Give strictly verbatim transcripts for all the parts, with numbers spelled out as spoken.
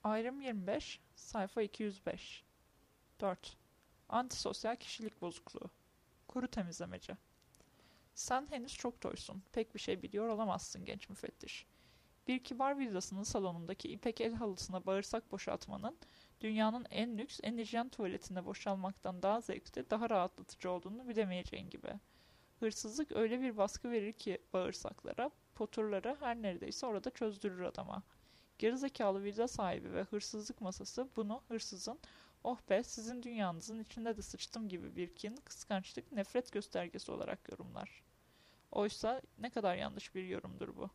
Ayrım yirmi beş, sayfa iki yüz beş. dört. Antisosyal kişilik bozukluğu. Kuru temizlemeci. Sen henüz çok toysun. Pek bir şey biliyor olamazsın genç müfettiş. Bir kibar villasının salonundaki ipek el halısına bağırsak boşaltmanın, dünyanın en lüks, en hijyen tuvaletinde boşalmaktan daha zevkli, daha rahatlatıcı olduğunu bilemeyeceğin gibi. Hırsızlık öyle bir baskı verir ki bağırsaklara, poturları her neredeyse orada çözdürür adama. Gerizekalı villa sahibi ve hırsızlık masası bunu hırsızın "oh be sizin dünyanızın içinde de sıçtım" gibi bir kin, kıskançlık, nefret göstergesi olarak yorumlar. Oysa ne kadar yanlış bir yorumdur bu.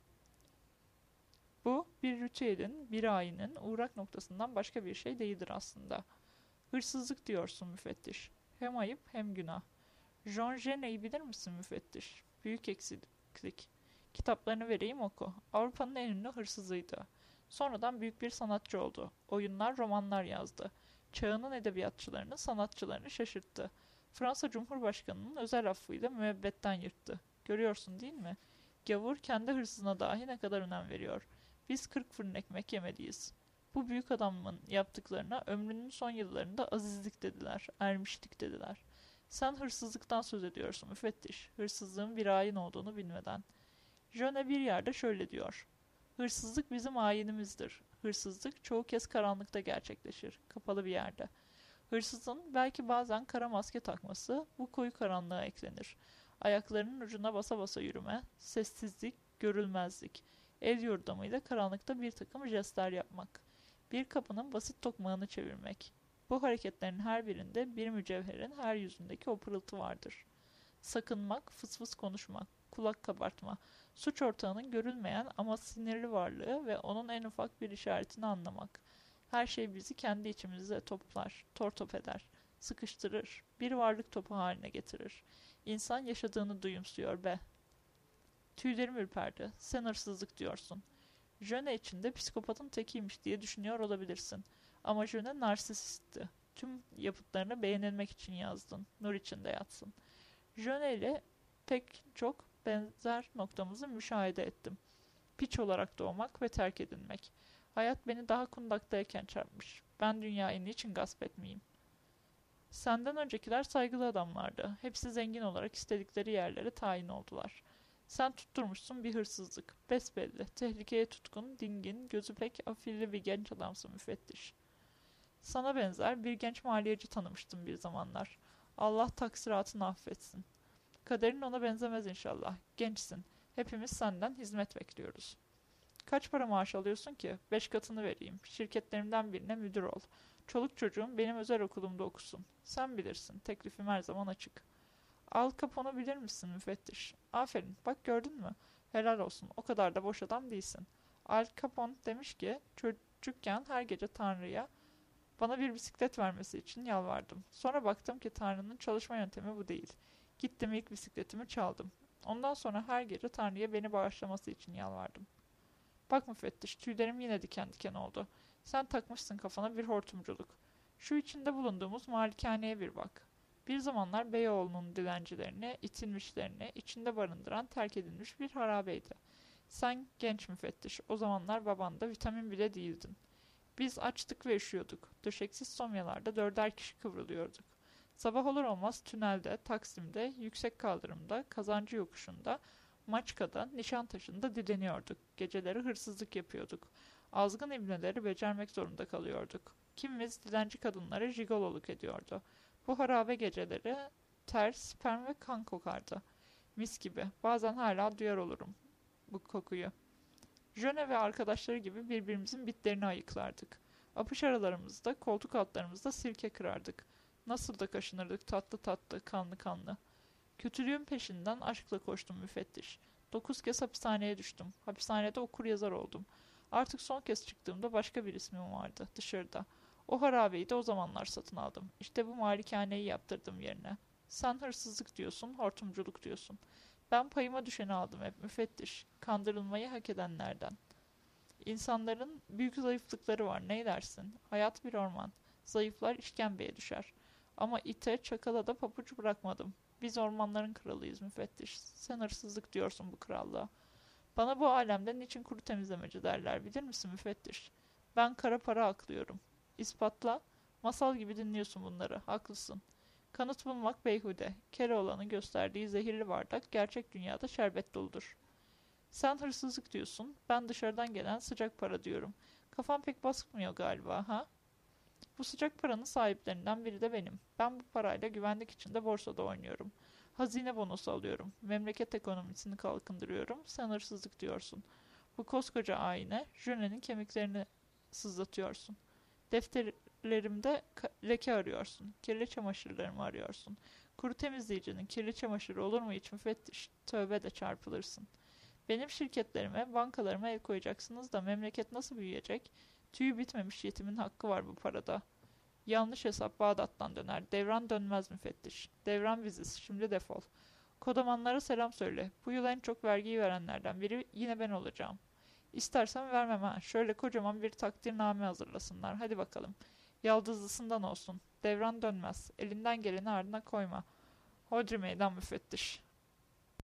Bu bir ritüelin, bir ayinin uğrak noktasından başka bir şey değildir aslında. Hırsızlık diyorsun müfettiş. Hem ayıp hem günah. Jean Genet'i bilir misin müfettiş? Büyük eksiklik. Kitaplarını vereyim oku. Avrupa'nın en ünlü hırsızıydı. Sonradan büyük bir sanatçı oldu. Oyunlar, romanlar yazdı. Çağının edebiyatçılarını, sanatçılarını şaşırttı. Fransa Cumhurbaşkanı'nın özel affıyla müebbetten yırttı. Görüyorsun değil mi? Gavur kendi hırsızına dahi ne kadar önem veriyor. Biz kırk fırın ekmek yemeliyiz. Bu büyük adamın yaptıklarına ömrünün son yıllarında azizlik dediler, ermişlik dediler. Sen hırsızlıktan söz ediyorsun müfettiş. Hırsızlığın bir ayin olduğunu bilmeden. Jöne bir yerde şöyle diyor. Hırsızlık bizim ayinimizdir. Hırsızlık çoğu kez karanlıkta gerçekleşir. Kapalı bir yerde. Hırsızın belki bazen kara maske takması bu koyu karanlığa eklenir. Ayaklarının ucuna basa basa yürüme, sessizlik, görülmezlik. El yordamıyla karanlıkta bir takım jestler yapmak. Bir kapının basit tokmağını çevirmek. Bu hareketlerin her birinde bir mücevherin her yüzündeki o pırıltı vardır. Sakınmak, fısfıs konuşmak, kulak kabartma, suç ortağının görülmeyen ama sinirli varlığı ve onun en ufak bir işaretini anlamak. Her şey bizi kendi içimizde toplar, tortop eder, sıkıştırır, bir varlık topu haline getirir. İnsan yaşadığını duyumsuyor be. Tüylerim ürperdi. Sen hırsızlık diyorsun. Jöne içinde psikopatın tekiymiş diye düşünüyor olabilirsin. Ama Jöne narsisistti. Tüm yapıtlarını beğenilmek için yazdın. Nur içinde yatsın. Jöne ile pek çok benzer noktamızı müşahede ettim. Piç olarak doğmak ve terk edilmek. Hayat beni daha kundaktayken çarpmış. Ben dünyayı niçin gasp etmeyeyim? Senden öncekiler saygılı adamlardı. Hepsi zengin olarak istedikleri yerlere tayin oldular. Sen tutturmuşsun bir hırsızlık. Besbelli, tehlikeye tutkun, dingin, gözü pek afilli bir genç adamsın müfettiş. Sana benzer bir genç maliyeci tanımıştım bir zamanlar. Allah taksiratını affetsin. Kaderin ona benzemez inşallah. Gençsin. Hepimiz senden hizmet bekliyoruz. Kaç para maaş alıyorsun ki? Beş katını vereyim. Şirketlerimden birine müdür ol. Çoluk çocuğum benim özel okulumda okusun. Sen bilirsin. Teklifim her zaman açık. Al Capone'u bilir misin müfettiş? Aferin. Bak gördün mü? Helal olsun. O kadar da boş adam değilsin. Al Capone demiş ki çocukken her gece Tanrı'ya bana bir bisiklet vermesi için yalvardım. Sonra baktım ki Tanrı'nın çalışma yöntemi bu değil. Gittim ilk bisikletimi çaldım. Ondan sonra her gece Tanrı'ya beni bağışlaması için yalvardım. Bak müfettiş, tüylerim yine diken diken oldu. Sen takmışsın kafana bir hortumculuk. Şu içinde bulunduğumuz malikaneye bir bak. Bir zamanlar Beyoğlu'nun dilencilerini, itilmişlerini içinde barındıran terk edilmiş bir harabeydi. Sen genç müfettiş, o zamanlar babanda vitamin bile değildin. Biz açtık ve üşüyorduk. Döşeksiz somyalarda dörder kişi kıvrılıyorduk. Sabah olur olmaz tünelde, Taksim'de, yüksek kaldırımda, Kazancı yokuşunda, Maçka'da, Nişantaşı'nda dileniyorduk. Geceleri hırsızlık yapıyorduk. Azgın ibneleri becermek zorunda kalıyorduk. Kimimiz dilenci kadınlara jigololuk ediyordu. Bu harabe geceleri ter, sperm ve kan kokardı. Mis gibi. Bazen hala duyar olurum bu kokuyu. Jöne ve arkadaşları gibi birbirimizin bitlerini ayıklardık. Apış aralarımızda, koltuk altlarımızda sirke kırardık. Nasıl da kaşınırdık tatlı tatlı, kanlı kanlı. Kötülüğün peşinden aşkla koştum müfettiş. Dokuz kez hapishaneye düştüm. Hapishanede okuryazar oldum. Artık son kez çıktığımda başka bir ismim vardı, dışarıda. O harabeyi de o zamanlar satın aldım. İşte bu malikaneyi yaptırdım yerine. Sen hırsızlık diyorsun, hortumculuk diyorsun. Ben payıma düşeni aldım hep müfettiş. Kandırılmayı hak edenlerden. İnsanların büyük zayıflıkları var, ne dersin? Hayat bir orman. Zayıflar işkembeye düşer. Ama ite, çakala da pabuç bırakmadım. Biz ormanların kralıyız müfettiş. Sen hırsızlık diyorsun bu krallığa. Bana bu alemde niçin kuru temizlemeci derler bilir misin müfettiş? Ben kara para aklıyorum. İspatla. Masal gibi dinliyorsun bunları. Haklısın. Kanıt bulmak beyhude. Keloğlan'ın gösterdiği zehirli bardak gerçek dünyada şerbet doludur. Sen hırsızlık diyorsun. Ben dışarıdan gelen sıcak para diyorum. Kafam pek basmıyor galiba, ha? Bu sıcak paranın sahiplerinden biri de benim. Ben bu parayla güvenlik içinde borsada oynuyorum. Hazine bonosu alıyorum. Memleket ekonomisini kalkındırıyorum. Sen hırsızlık diyorsun. Bu koskoca ayine jünenin kemiklerini sızlatıyorsun. Defterlerimde leke arıyorsun. Kirli çamaşırlarımı arıyorsun. Kuru temizleyicinin kirli çamaşırı olur mu hiç müfettiş? Tövbe de çarpılırsın. Benim şirketlerime, bankalarıma el koyacaksınız da memleket nasıl büyüyecek? Tüyü bitmemiş yetimin hakkı var bu parada. Yanlış hesap Bağdat'tan döner. Devran dönmez müfettiş. Devran biziz. Şimdi defol. Kodamanlara selam söyle. Bu yıl en çok vergiyi verenlerden biri yine ben olacağım. İstersen vermem ha. Şöyle kocaman bir takdirname hazırlasınlar. Hadi bakalım. Yaldızlısından olsun. Devran dönmez. Elinden geleni ardına koyma. Hodri meydan müfettiş.